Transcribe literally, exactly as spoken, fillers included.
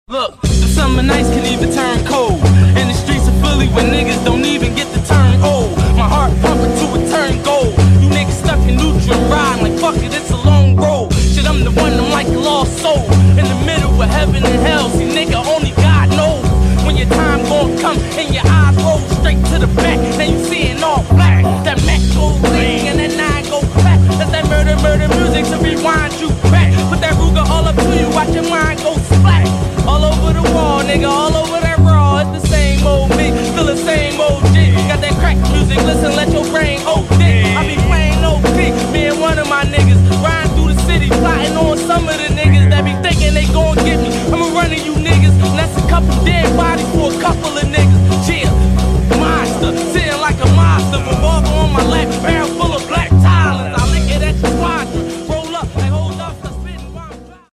Look, the summer nights can even turn cold. In the streets of Philly where niggas don't even get to turn old. My heart pumping to a turn gold. You niggas stuck in neutral riding like fuck it, it's a long road. Shit, I'm the one, I'm like a lost soul. In the middle of heaven and hell, see nigga, only God knows. When your time gon' come and your eyes roll straight to the back, then you seeing all black. That Mac go ring and that nine go back. That's that murder, murder music to rewind you back. Put that Ruger all up to you, watch your mind go splat. All over the wall, nigga, all over that raw. It's the same old me, still the same old G. Got that crack music, listen, let your brain O D. I be playing O P, me and one of my niggas riding through the city, plotting on some of the niggas that be thinking they gon' get me. I'ma run to you niggas, and that's a couple days.